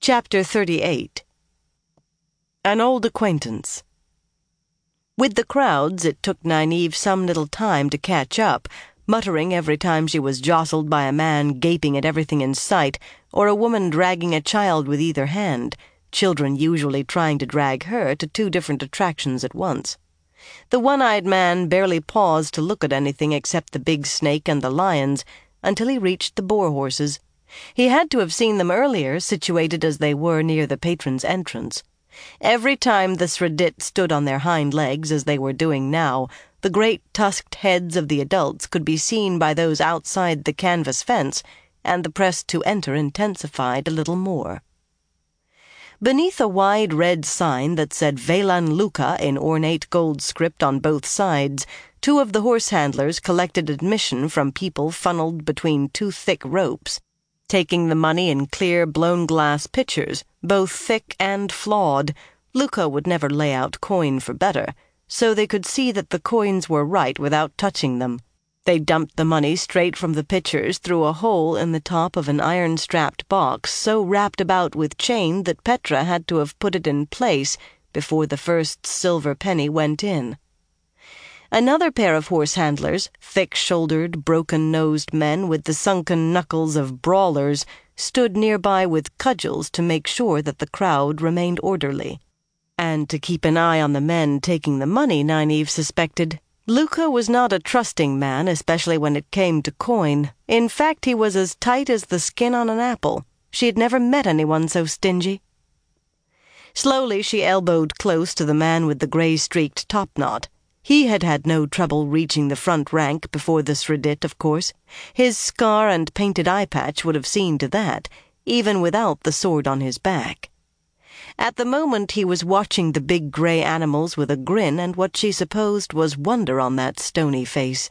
Chapter 38. An Old Acquaintance. With the crowds, it took Nynaeve some little time to catch up, muttering every time she was jostled by a man gaping at everything in sight, or a woman dragging a child with either hand, children usually trying to drag her to two different attractions at once. The one-eyed man barely paused to look at anything except the big snake and the lions, until he reached the boar horses. He had to have seen them earlier, situated as they were near the patron's entrance. Every time the Sredit stood on their hind legs, as they were doing now, the great tusked heads of the adults could be seen by those outside the canvas fence, and the press to enter intensified a little more. Beneath a wide red sign that said Velan Luca in ornate gold script on both sides, two of the horse handlers collected admission from people funneled between two thick ropes, taking the money in clear blown-glass pitchers, both thick and flawed. Luca would never lay out coin for better, so they could see that the coins were right without touching them. They dumped the money straight from the pitchers through a hole in the top of an iron-strapped box so wrapped about with chain that Petra had to have put it in place before the first silver penny went in. Another pair of horse handlers, thick-shouldered, broken-nosed men with the sunken knuckles of brawlers, stood nearby with cudgels to make sure that the crowd remained orderly. And to keep an eye on the men taking the money, Nynaeve suspected. Luca was not a trusting man, especially when it came to coin. In fact, he was as tight as the skin on an apple. She had never met anyone so stingy. Slowly she elbowed close to the man with the gray-streaked topknot. He had had no trouble reaching the front rank before the Sredit, of course. His scar and painted eye patch would have seen to that, even without the sword on his back. At the moment he was watching the big gray animals with a grin and what she supposed was wonder on that stony face.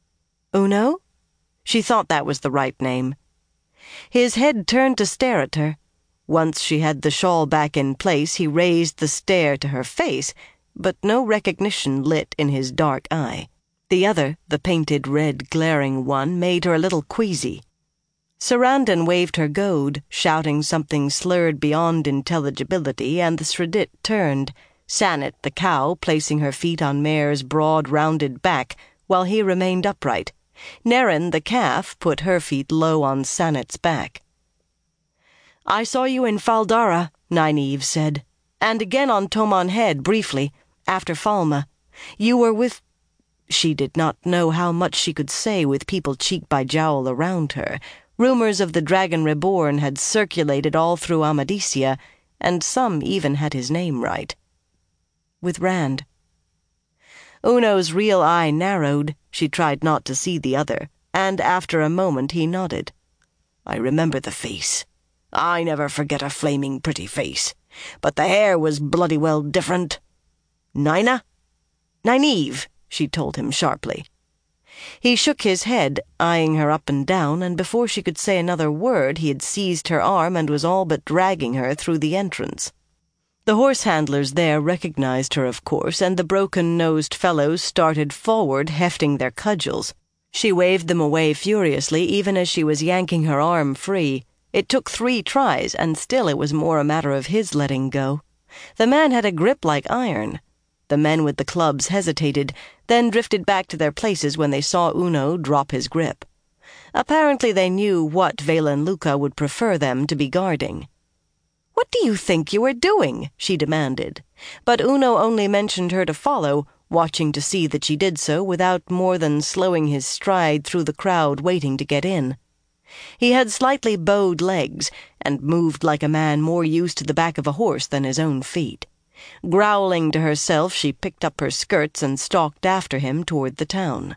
Uno? She thought that was the right name. His head turned to stare at her. Once she had the shawl back in place, he raised the stare to her face, but no recognition lit in his dark eye. The other, the painted red glaring one, made her a little queasy. Sarandon waved her goad, shouting something slurred beyond intelligibility, and the Sredit turned, Sanit the cow placing her feet on Mare's broad rounded back, while he remained upright. Neren the calf put her feet low on Sanit's back. "I saw you in Faldara," Nynaeve said, "and again on Toman Head, briefly, after Falma. You were with—" She did not know how much she could say with people cheek by jowl around her. Rumors of the Dragon Reborn had circulated all through Amadisia, and some even had his name right. With Rand. Uno's real eye narrowed. She tried not to see the other, and after a moment he nodded. "I remember the face. I never forget a flaming pretty face. But the hair was bloody well different." "Nyna?" "Nynaeve," she told him sharply. He shook his head, eyeing her up and down, and before she could say another word he had seized her arm and was all but dragging her through the entrance. The horse handlers there recognized her, of course, and the broken-nosed fellows started forward, hefting their cudgels. She waved them away furiously, even as she was yanking her arm free. It took 3 tries, and still it was more a matter of his letting go. The man had a grip like iron. The men with the clubs hesitated, then drifted back to their places when they saw Uno drop his grip. Apparently they knew what Velan Luca would prefer them to be guarding. "What do you think you are doing?" she demanded. But Uno only mentioned her to follow, watching to see that she did so without more than slowing his stride through the crowd waiting to get in. He had slightly bowed legs, and moved like a man more used to the back of a horse than his own feet. Growling to herself, she picked up her skirts and stalked after him toward the town.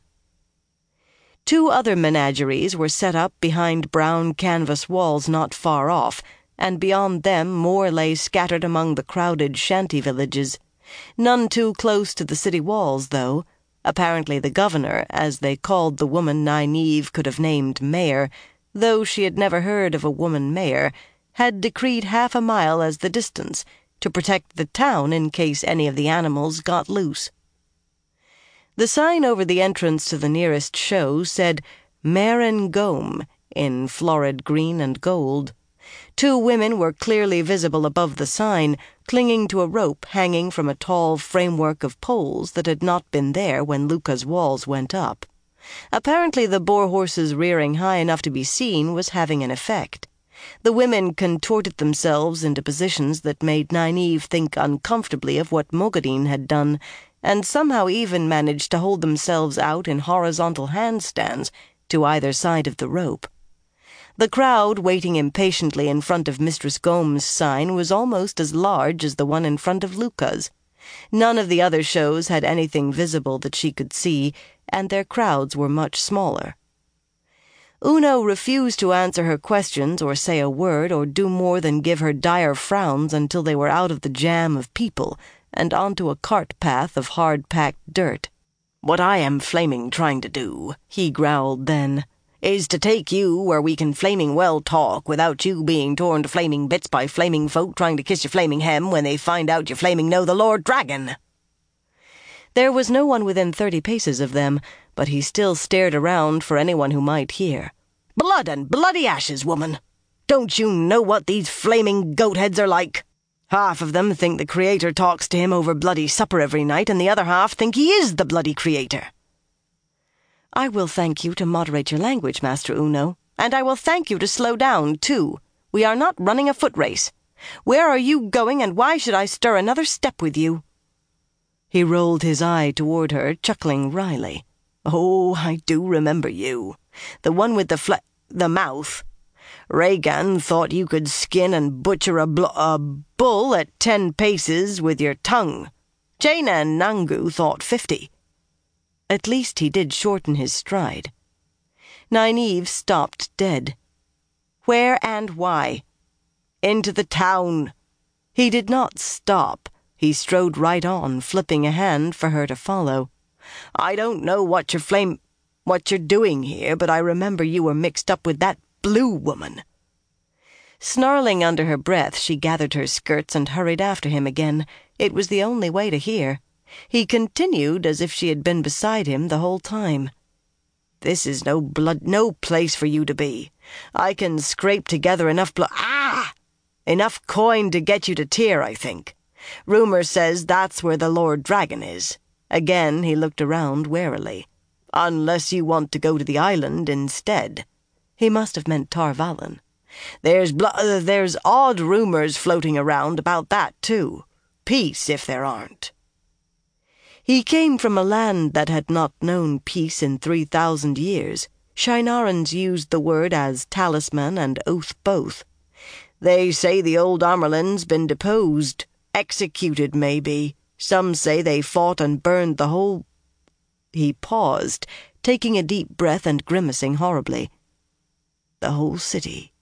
2 other menageries were set up behind brown canvas walls not far off, and beyond them more lay scattered among the crowded shanty villages. None too close to the city walls, though. Apparently the governor, as they called the woman Nynaeve could have named mayor, though she had never heard of a woman mayor, had decreed 1/2 a mile as the distance, to protect the town in case any of the animals got loose. The sign over the entrance to the nearest show said Maren Gome in florid green and gold. 2 women were clearly visible above the sign, clinging to a rope hanging from a tall framework of poles that had not been there when Lucca's walls went up. Apparently the boar horses rearing high enough to be seen was having an effect. The women contorted themselves into positions that made Nynaeve think uncomfortably of what Mogadin had done, and somehow even managed to hold themselves out in horizontal handstands to either side of the rope. The crowd waiting impatiently in front of Mistress Gome's sign was almost as large as the one in front of Lucca's. None of the other shows had anything visible that she could see, and their crowds were much smaller. Uno refused to answer her questions or say a word or do more than give her dire frowns until they were out of the jam of people and onto a cart path of hard-packed dirt. "What I am flaming trying to do," he growled then, "is to take you where we can flaming well talk without you being torn to flaming bits by flaming folk trying to kiss your flaming hem when they find out you flaming know the Lord Dragon." There was no one within 30 paces of them, but he still stared around for anyone who might hear. "Blood and bloody ashes, woman! Don't you know what these flaming goat-heads are like? Half of them think the Creator talks to him over bloody supper every night, and the other half think he is the bloody Creator." "I will thank you to moderate your language, Master Uno, and I will thank you to slow down, too. We are not running a foot race. Where are you going, and why should I stir another step with you?" He rolled his eye toward her, chuckling wryly. "Oh, I do remember you. The one with the mouth. Rhaegan thought you could skin and butcher a bull at 10 paces with your tongue. Jaina and Nangu thought 50. At least he did shorten his stride. Nynaeve stopped dead. "Where and why?" "Into the town." He did not stop. He strode right on, flipping a hand for her to follow. "I don't know what you're doing here, but I remember you were mixed up with that blue woman." Snarling under her breath, she gathered her skirts and hurried after him again. It was the only way to hear. He continued as if she had been beside him the whole time. "This is no place for you to be. I can scrape together enough enough coin to get you to Tyr, I think. Rumor says that's where the Lord Dragon is." Again he looked around warily. "Unless you want to go to the island instead." He must have meant Tar Valon. There's odd rumors floating around about that, too. Peace, if there aren't." He came from a land that had not known peace in 3,000 years. Shienarans used the word as talisman and oath both. "They say the old Amyrlin's been deposed. Executed, maybe. Some say they fought and burned the whole—" He paused, taking a deep breath and grimacing horribly. "The whole city."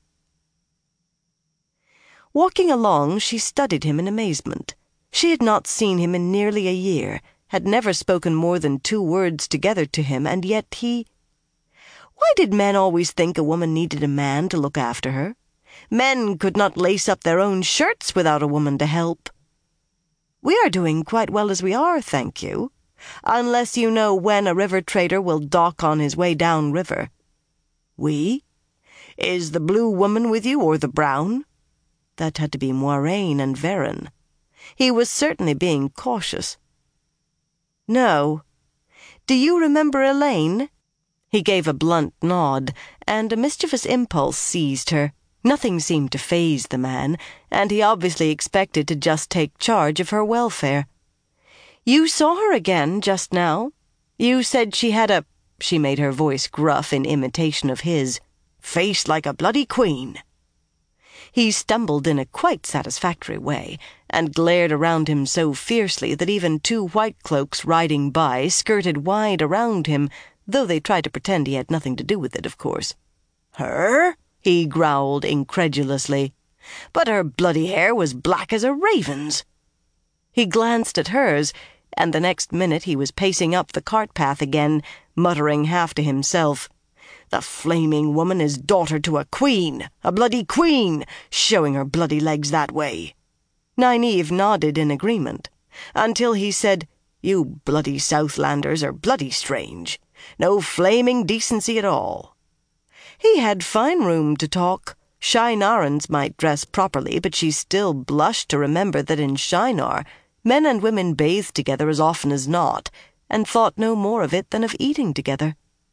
Walking along, she studied him in amazement. She had not seen him in nearly a year, had never spoken more than 2 words together to him, and yet he— Why did men always think a woman needed a man to look after her? Men could not lace up their own shirts without a woman to help. "We are doing quite well as we are, thank you. Unless you know when a river trader will dock on his way down river." "We? Is the blue woman with you, or the brown?" That had to be Moiraine and Verin. He was certainly being cautious. "No. Do you remember Elaine?" He gave a blunt nod, and a mischievous impulse seized her. Nothing seemed to faze the man, and he obviously expected to just take charge of her welfare. "You saw her again just now. You said she had she made her voice gruff in imitation of his, "face like a bloody queen." He stumbled in a quite satisfactory way, and glared around him so fiercely that even 2 white cloaks riding by skirted wide around him, though they tried to pretend he had nothing to do with it, of course. "Her?" he growled incredulously. "But her bloody hair was black as a raven's." He glanced at hers, and the next minute he was pacing up the cart path again, muttering half to himself, "The flaming woman is daughter to a queen, a bloody queen, showing her bloody legs that way." Nynaeve nodded in agreement, until he said, "You bloody Southlanders are bloody strange. No flaming decency at all." He had fine room to talk. Shienarans might dress properly, but she still blushed to remember that in Shienar men and women bathed together as often as not, and thought no more of it than of eating together.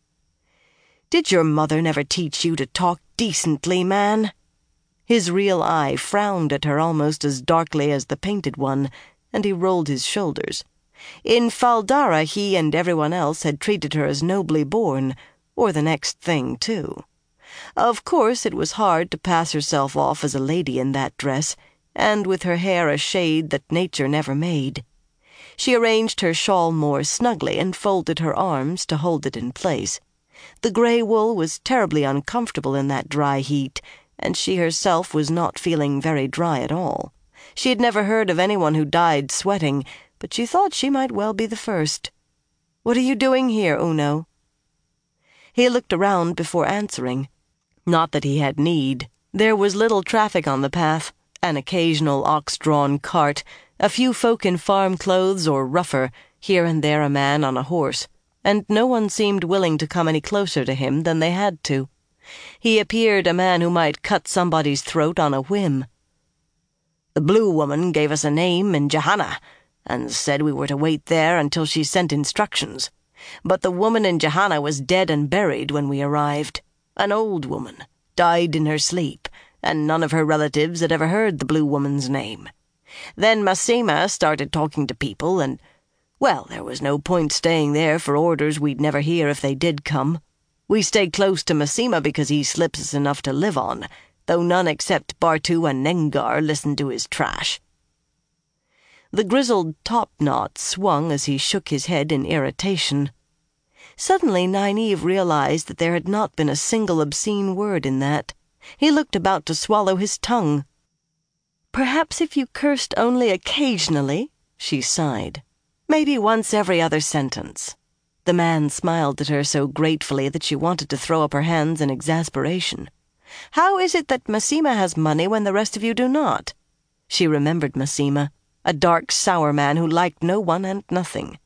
"Did your mother never teach you to talk decently, man?" His real eye frowned at her almost as darkly as the painted one, and he rolled his shoulders. In Fal Dara he and everyone else had treated her as nobly born, or the next thing, too. Of course it was hard to pass herself off as a lady in that dress, and with her hair a shade that nature never made. She arranged her shawl more snugly and folded her arms to hold it in place. The grey wool was terribly uncomfortable in that dry heat, and she herself was not feeling very dry at all. She had never heard of anyone who died sweating, but she thought she might well be the first. "What are you doing here, Uno?" He looked around before answering. Not that he had need. There was little traffic on the path, an occasional ox-drawn cart, a few folk in farm clothes or rougher, here and there a man on a horse, and no one seemed willing to come any closer to him than they had to. He appeared a man who might cut somebody's throat on a whim. "The Blue Woman gave us a name in Johanna, and said we were to wait there until she sent instructions. But the woman in Johanna was dead and buried when we arrived. An old woman, died in her sleep, and none of her relatives had ever heard the Blue Woman's name. Then Masema started talking to people, and, well, there was no point staying there for orders we'd never hear if they did come. We stayed close to Masema because he slips us enough to live on, though none except Bartu and Nengar listened to his trash." The grizzled top-knot swung as he shook his head in irritation. Suddenly Nynaeve realized that there had not been a single obscene word in that. He looked about to swallow his tongue. "Perhaps if you cursed only occasionally," she sighed. "Maybe once every other sentence." The man smiled at her so gratefully that she wanted to throw up her hands in exasperation. "How is it that Masema has money when the rest of you do not?" She remembered Masema, a dark, sour man who liked no one and nothing.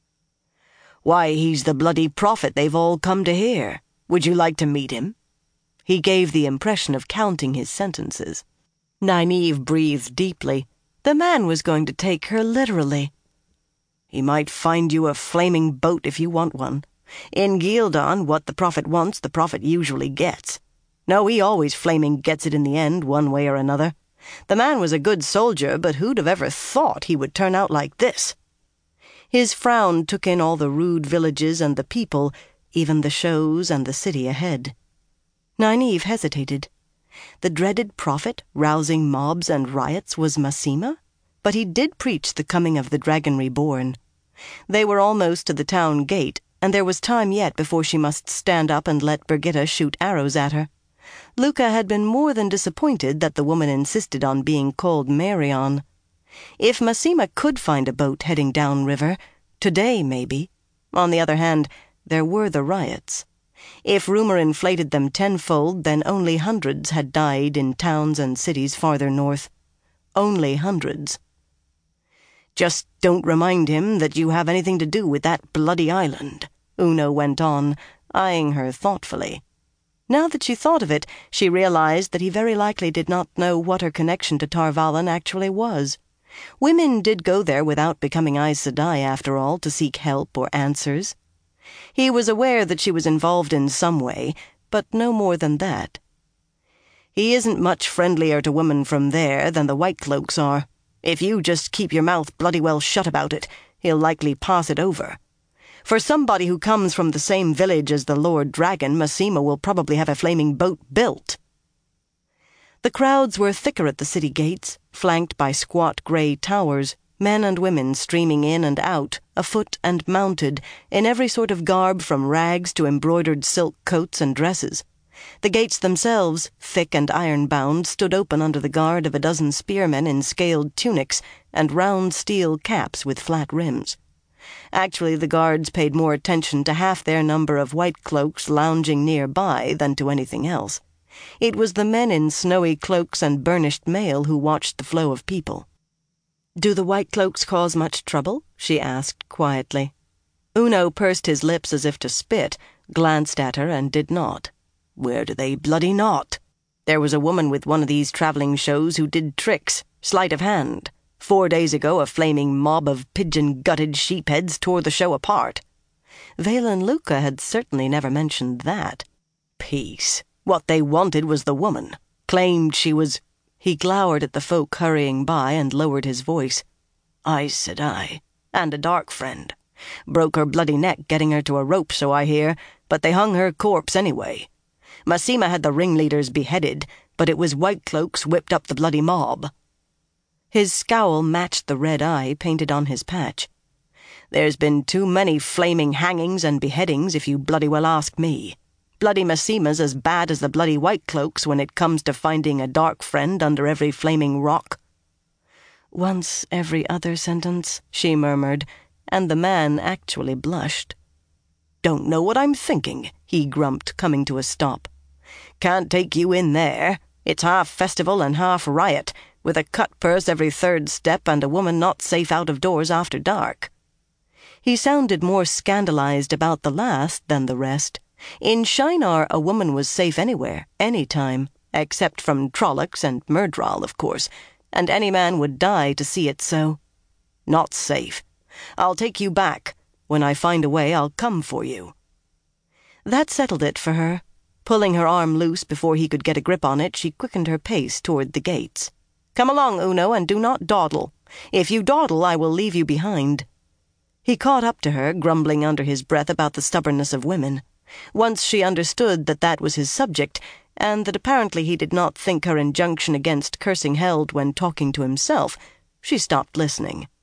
"Why, he's the bloody prophet they've all come to hear. Would you like to meet him?" He gave the impression of counting his sentences. Nynaeve breathed deeply. The man was going to take her literally. "He might find you a flaming boat if you want one. In Gildan, what the prophet wants, the prophet usually gets. No, he always flaming gets it in the end, one way or another. The man was a good soldier, but who'd have ever thought he would turn out like this?" His frown took in all the rude villages and the people, even the shows and the city ahead. Nynaeve hesitated. The dreaded prophet rousing mobs and riots was Masema, but he did preach the coming of the Dragon Reborn. They were almost to the town gate, and there was time yet before she must stand up and let Birgitta shoot arrows at her. Luca had been more than disappointed that the woman insisted on being called Marion. If Masema could find a boat heading downriver, today maybe. On the other hand, there were the riots. If rumor inflated them tenfold, then only hundreds had died in towns and cities farther north. Only hundreds. "Just don't remind him that you have anything to do with that bloody island," Uno went on, eyeing her thoughtfully. Now that she thought of it, she realized that he very likely did not know what her connection to Tar Valon actually was. Women did go there without becoming Aes Sedai, after all, to seek help or answers. He was aware that she was involved in some way, but no more than that. "He isn't much friendlier to women from there than the White Cloaks are. If you just keep your mouth bloody well shut about it, he'll likely pass it over. For somebody who comes from the same village as the Lord Dragon, Masema will probably have a flaming boat built." The crowds were thicker at the city gates, flanked by squat grey towers, men and women streaming in and out, afoot and mounted, in every sort of garb from rags to embroidered silk coats and dresses. The gates themselves, thick and iron-bound, stood open under the guard of a dozen spearmen in scaled tunics and round steel caps with flat rims. Actually, the guards paid more attention to half their number of white cloaks lounging nearby than to anything else. It was the men in snowy cloaks and burnished mail who watched the flow of people. "Do the White Cloaks cause much trouble?" she asked quietly. Uno pursed his lips as if to spit, glanced at her, and did not. "Where do they bloody not?" There was a woman with one of these traveling shows who did tricks, sleight of hand. 4 days ago, a flaming mob of pigeon-gutted sheepheads tore the show apart. Valen Luca had certainly never mentioned that. Peace. What they wanted was the woman. Claimed she was... He glowered at the folk hurrying by and lowered his voice. Aes Sedai. And a dark friend. Broke her bloody neck getting her to a rope, so I hear, but they hung her corpse anyway. Masema had the ringleaders beheaded, but it was White Cloaks whipped up the bloody mob. His scowl matched the red eye painted on his patch. There's been too many flaming hangings and beheadings, if you bloody well ask me. Bloody Masema's as bad as the bloody White Cloaks when it comes to finding a dark friend under every flaming rock. Once every other sentence, she murmured, and the man actually blushed. Don't know what I'm thinking, he grumped, coming to a stop. Can't take you in there. It's half festival and half riot, with a cut purse every third step and a woman not safe out of doors after dark. He sounded more scandalized about the last than the rest. In Shinar, a woman was safe anywhere, any time, except from Trollocs and Myrddraal, of course, and any man would die to see it so. Not safe. I'll take you back. When I find a way, I'll come for you. That settled it for her. Pulling her arm loose before he could get a grip on it, she quickened her pace toward the gates. Come along, Uno, and do not dawdle. If you dawdle, I will leave you behind. He caught up to her, grumbling under his breath about the stubbornness of women. Once she understood that that was his subject, and that apparently he did not think her injunction against cursing held when talking to himself, she stopped listening.